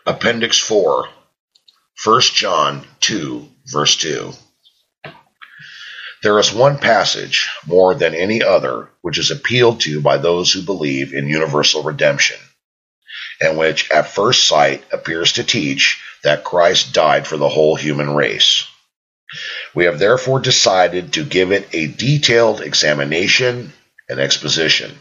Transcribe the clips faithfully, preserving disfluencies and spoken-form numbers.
Appendix four, First John two, verse two. There is one passage, more than any other, which is appealed to by those who believe in universal redemption, and which at first sight appears to teach that Christ died for the whole human race. We have therefore decided to give it a detailed examination and exposition.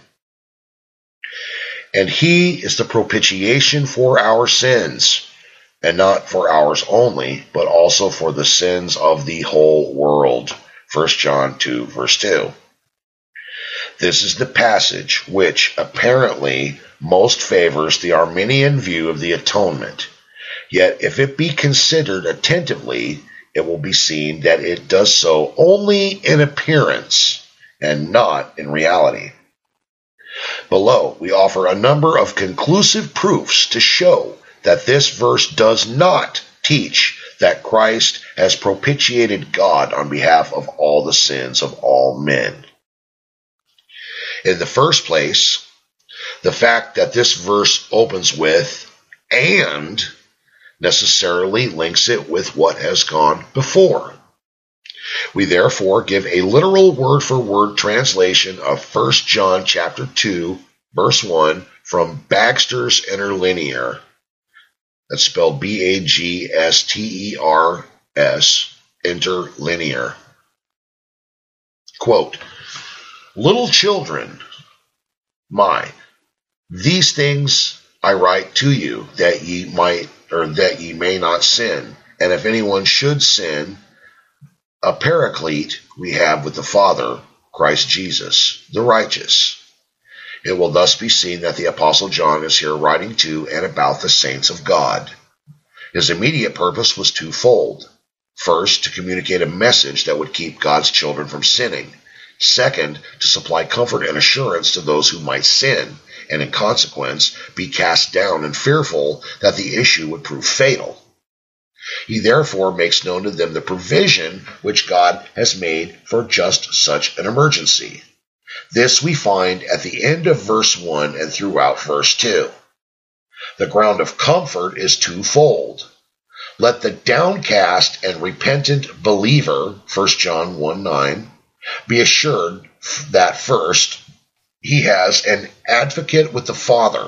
And he is the propitiation for our sins, and not for ours only, but also for the sins of the whole world. First John two, verse two. This is the passage which apparently most favors the Arminian view of the atonement. Yet if it be considered attentively, it will be seen that it does so only in appearance and not in reality. Below, we offer a number of conclusive proofs to show that this verse does not teach that Christ has propitiated God on behalf of all the sins of all men. In the first place, the fact that this verse opens with "and" necessarily links it with what has gone before. We therefore give a literal word-for-word translation of First John chapter two, verse one from Bagster's Interlinear. That's spelled B A G S T E R S, Interlinear. Quote, "Little children, my, these things I write to you, that ye might, or that ye may not sin. And if anyone should sin, a paraclete we have with the Father, Christ Jesus, the righteous." It will thus be seen that the Apostle John is here writing to and about the saints of God. His immediate purpose was twofold. First, to communicate a message that would keep God's children from sinning. Second, to supply comfort and assurance to those who might sin, and in consequence be cast down and fearful that the issue would prove fatal. He therefore makes known to them the provision which God has made for just such an emergency. This we find at the end of verse one and throughout verse two. The ground of comfort is twofold. Let the downcast and repentant believer, First John one nine, be assured that first, he has an advocate with the Father.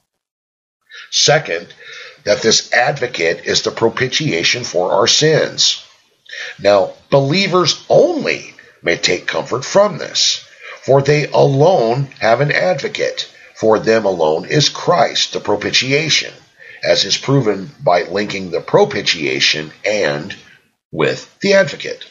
Second, that this advocate is the propitiation for our sins. Now, believers only may take comfort from this, for they alone have an advocate. For them alone is Christ, the propitiation, as is proven by linking the propitiation and with the advocate.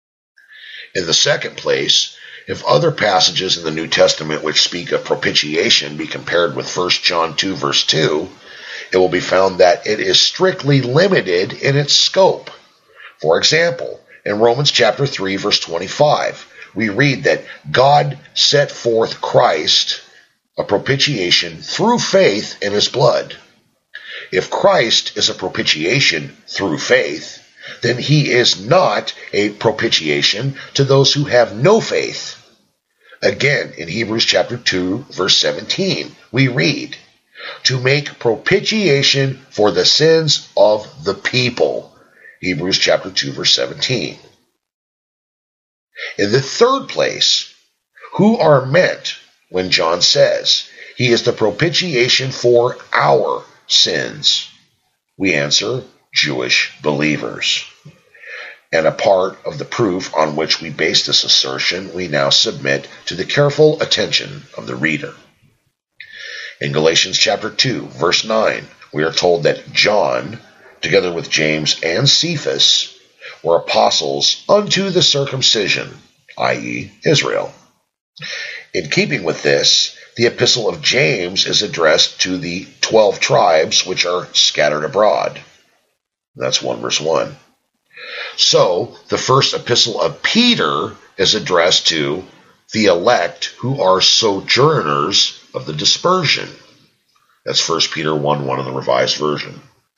In the second place, if other passages in the New Testament which speak of propitiation be compared with First John two, verse two, it will be found that it is strictly limited in its scope. For example, in Romans chapter three, verse twenty-five, we read that God set forth Christ, a propitiation, through faith in his blood. If Christ is a propitiation through faith, then he is not a propitiation to those who have no faith. Again, in Hebrews chapter two, verse seventeen, we read, "To make propitiation for the sins of the people." Hebrews chapter two, verse seventeen. In the third place, who are meant when John says, "He is the propitiation for our sins"? We answer, Jewish believers. And a part of the proof on which we base this assertion we now submit to the careful attention of the reader. In Galatians chapter two, verse nine, we are told that John, together with James and Cephas, were apostles unto the circumcision, that is, Israel. In keeping with this, the epistle of James is addressed to the twelve tribes which are scattered abroad. That's one verse one. So, the first epistle of Peter is addressed to the elect who are sojourners of the dispersion. That's First Peter one one in the Revised Version.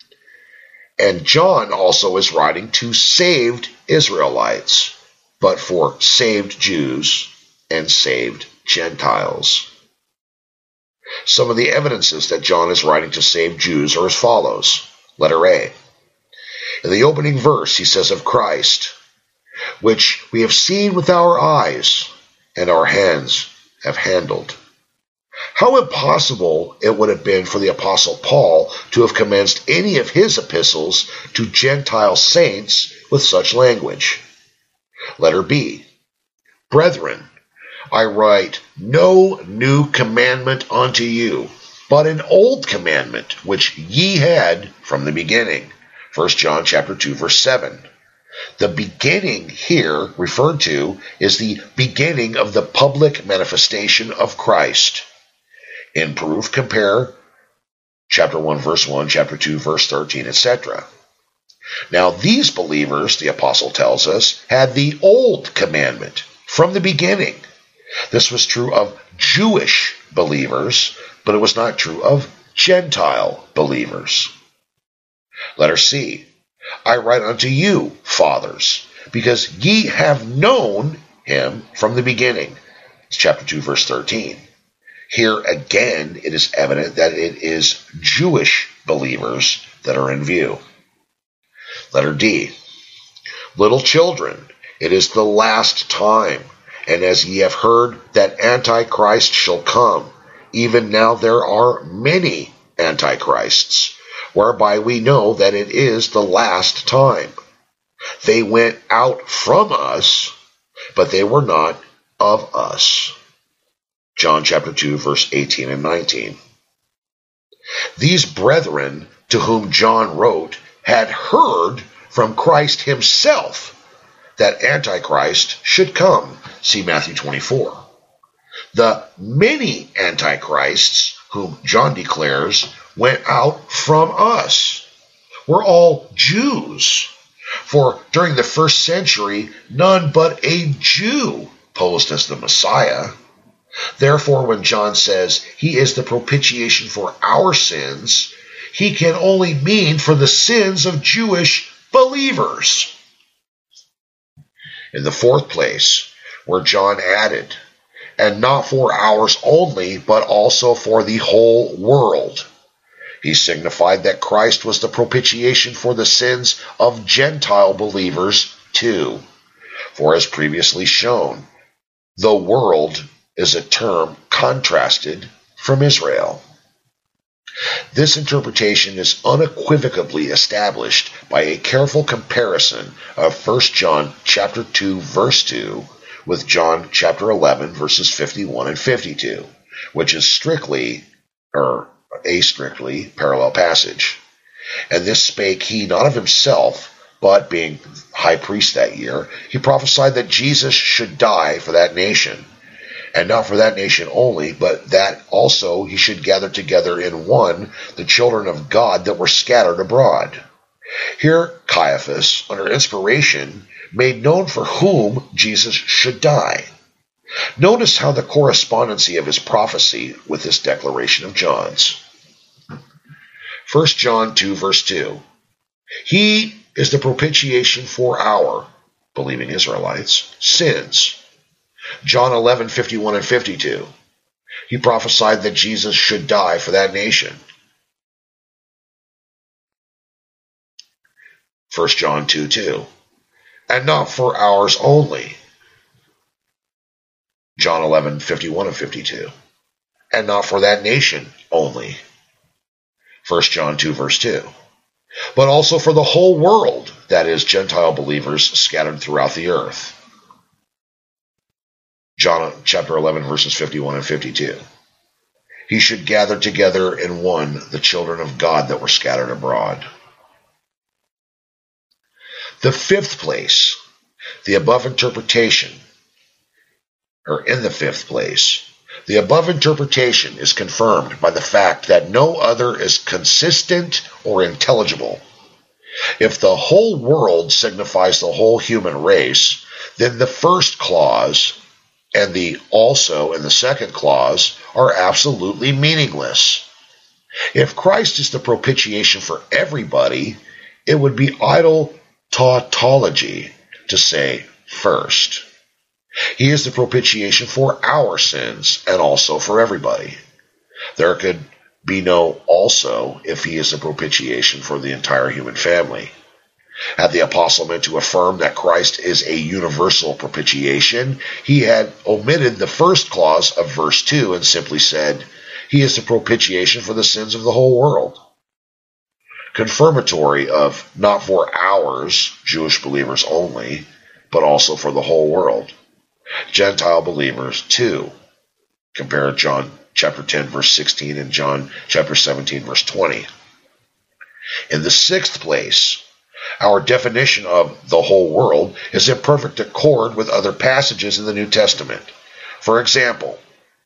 And John also is writing to saved Israelites, but for saved Jews and saved Gentiles. Some of the evidences that John is writing to saved Jews are as follows. Letter A. In the opening verse, he says of Christ, which we have seen with our eyes and our hands have handled. How impossible it would have been for the Apostle Paul to have commenced any of his epistles to Gentile saints with such language. Letter B. Brethren, I write no new commandment unto you, but an old commandment which ye had from the beginning. First John chapter two, verse seven. The beginning here referred to is the beginning of the public manifestation of Christ. In proof, compare chapter one, verse one, chapter two, verse thirteen, et cetera. Now these believers, the apostle tells us, had the old commandment from the beginning. This was true of Jewish believers, but it was not true of Gentile believers. Letter C. I write unto you, fathers, because ye have known him from the beginning. It's chapter two, verse thirteen. Here again, it is evident that it is Jewish believers that are in view. Letter D. Little children, it is the last time, and as ye have heard that Antichrist shall come, even now there are many Antichrists, whereby we know that it is the last time. They went out from us, but they were not of us. John chapter two, verse eighteen and nineteen. These brethren to whom John wrote had heard from Christ himself that Antichrist should come. See Matthew twenty-four. The many Antichrists whom John declares went out from us were all Jews. For during the first century, none but a Jew posed as the Messiah. Therefore, when John says he is the propitiation for our sins, he can only mean for the sins of Jewish believers. In the fourth place, where John added, and not for ours only, but also for the whole world. He signified that Christ was the propitiation for the sins of Gentile believers too. For as previously shown, the world is a term contrasted from Israel. This interpretation is unequivocally established by a careful comparison of First John chapter two, verse two, with John chapter eleven, verses fifty-one and fifty-two, which is strictly, or a strictly, parallel passage. And this spake he not of himself, but being high priest that year, he prophesied that Jesus should die for that nation. And not for that nation only, but that also he should gather together in one the children of God that were scattered abroad. Here Caiaphas, under inspiration, made known for whom Jesus should die. Notice how the correspondency of his prophecy with this declaration of John's. First John two, verse two. He is the propitiation for our, believing Israelites, sins. John eleven, fifty-one and fifty-two. He prophesied that Jesus should die for that nation. First John two, two. And not for ours only. John eleven, fifty-one and fifty-two. And not for that nation only. First John two, verse two. But also for the whole world, that is, Gentile believers scattered throughout the earth. John chapter eleven, verses fifty-one and fifty-two. He should gather together in one the children of God that were scattered abroad. The fifth place, the above interpretation, or in the fifth place, the above interpretation is confirmed by the fact that no other is consistent or intelligible. If the whole world signifies the whole human race, then the first clause and the also in the second clause are absolutely meaningless. If Christ is the propitiation for everybody, it would be idle tautology to say first. He is the propitiation for our sins and also for everybody. There could be no also if he is a propitiation for the entire human family. Had the apostle meant to affirm that Christ is a universal propitiation, he had omitted the first clause of verse two and simply said, he is the propitiation for the sins of the whole world. Confirmatory of not for ours, Jewish believers only, but also for the whole world. Gentile believers too. Compare John chapter ten verse sixteen and John chapter seventeen verse twenty. In the sixth place, our definition of the whole world is in perfect accord with other passages in the New Testament. For example,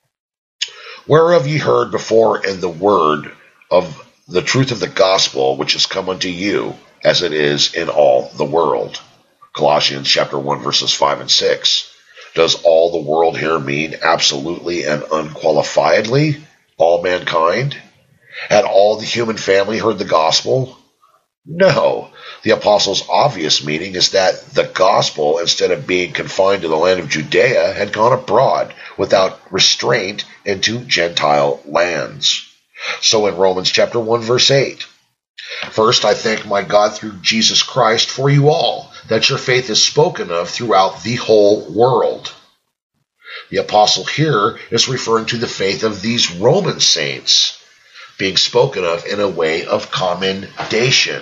whereof ye heard before in the word of the truth of the gospel which is come unto you, as it is in all the world. Colossians chapter one verses five and six. Does all the world here mean absolutely and unqualifiedly all mankind? Had all the human family heard the gospel? No. The apostle's obvious meaning is that the gospel, instead of being confined to the land of Judea, had gone abroad without restraint into Gentile lands. So in Romans chapter one verse eight, first I thank my God through Jesus Christ for you all, that your faith is spoken of throughout the whole world. The apostle here is referring to the faith of these Roman saints, being spoken of in a way of commendation.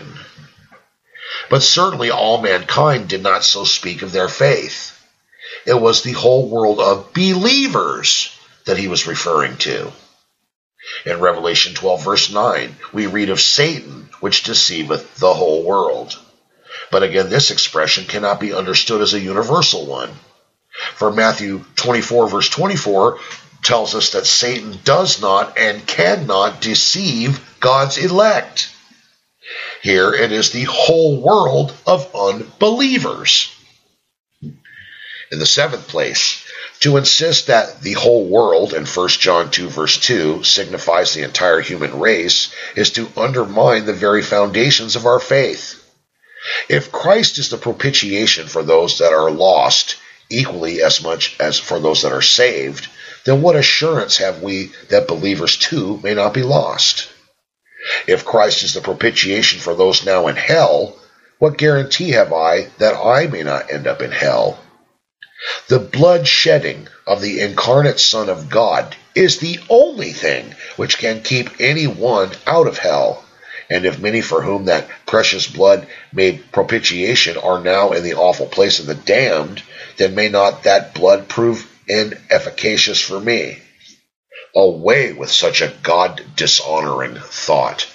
But certainly all mankind did not so speak of their faith. It was the whole world of believers that he was referring to. In Revelation twelve verse nine, we read of Satan, which deceiveth the whole world. But again, this expression cannot be understood as a universal one. For Matthew twenty-four verse twenty-four tells us that Satan does not and cannot deceive God's elect. Here it is the whole world of unbelievers. In the seventh place, to insist that the whole world in First John two verse two signifies the entire human race is to undermine the very foundations of our faith. If Christ is the propitiation for those that are lost, equally as much as for those that are saved, then what assurance have we that believers too may not be lost? If Christ is the propitiation for those now in hell, what guarantee have I that I may not end up in hell? The blood shedding of the incarnate Son of God is the only thing which can keep anyone out of hell. And if many for whom that precious blood made propitiation are now in the awful place of the damned, then may not that blood prove inefficacious for me? Away with such a God-dishonoring thought.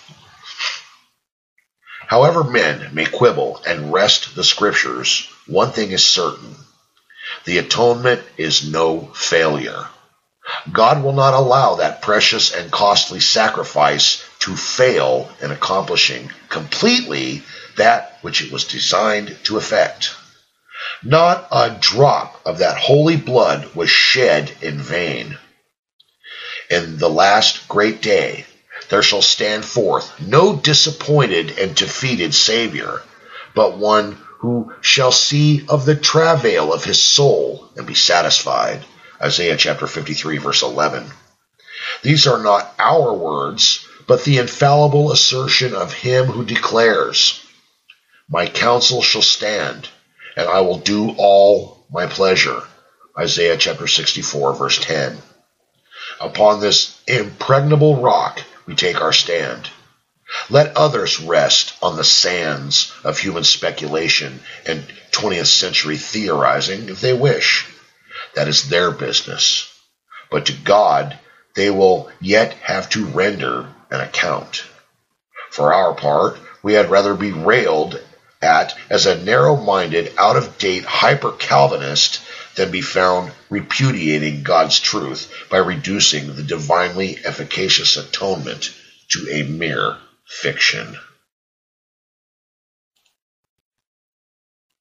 However men may quibble and wrest the Scriptures, one thing is certain. The atonement is no failure. God will not allow that precious and costly sacrifice to fail in accomplishing completely that which it was designed to effect. Not a drop of that holy blood was shed in vain. In the last great day, there shall stand forth no disappointed and defeated Savior, but one who shall see of the travail of his soul and be satisfied. Isaiah chapter fifty-three, verse eleven. These are not our words, but the infallible assertion of him who declares, my counsel shall stand, and I will do all my pleasure. Isaiah chapter sixty-four, verse ten. Upon this impregnable rock we take our stand. Let others rest on the sands of human speculation and twentieth century theorizing if they wish. That is their business. But to God they will yet have to render an account. For our part, we had rather be railed at as a narrow-minded, out-of-date hyper-Calvinist than be found repudiating God's truth by reducing the divinely efficacious atonement to a mere fiction.